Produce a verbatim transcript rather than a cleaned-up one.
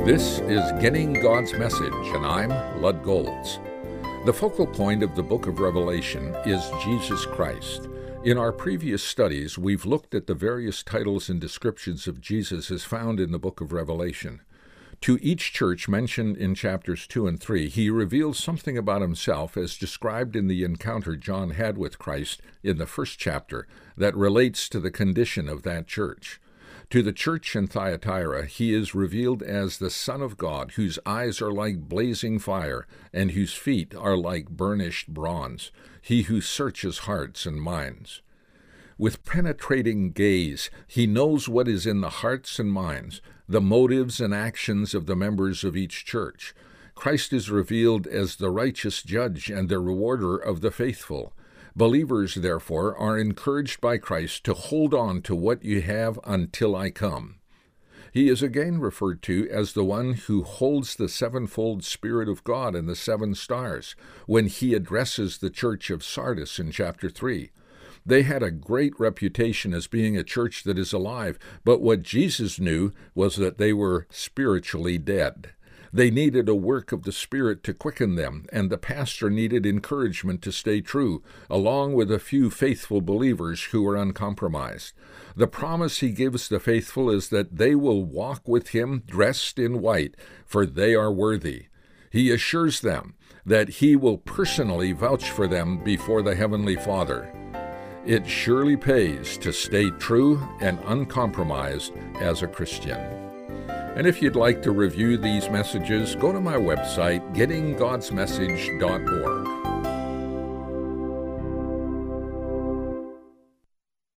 This is Getting God's Message, and I'm Lud Golds. The focal point of the book of Revelation is Jesus Christ. In our previous studies, we've looked at the various titles and descriptions of Jesus as found in the book of Revelation. To each church mentioned in chapters two and three, he reveals something about himself as described in the encounter John had with Christ in the first chapter that relates to the condition of that church. To the church in Thyatira, he is revealed as the Son of God, whose eyes are like blazing fire, and whose feet are like burnished bronze, he who searches hearts and minds. With penetrating gaze, he knows what is in the hearts and minds, the motives and actions of the members of each church. Christ is revealed as the righteous judge and the rewarder of the faithful. Believers, therefore, are encouraged by Christ to hold on to what you have until I come. He is again referred to as the one who holds the sevenfold Spirit of God and the seven stars when he addresses the church of Sardis in chapter three. They had a great reputation as being a church that is alive, but what Jesus knew was that they were spiritually dead. They needed a work of the Spirit to quicken them, and the pastor needed encouragement to stay true, along with a few faithful believers who are uncompromised. The promise he gives the faithful is that they will walk with him dressed in white, for they are worthy. He assures them that he will personally vouch for them before the Heavenly Father. It surely pays to stay true and uncompromised as a Christian. And if you'd like to review these messages, go to my website, getting gods message dot org.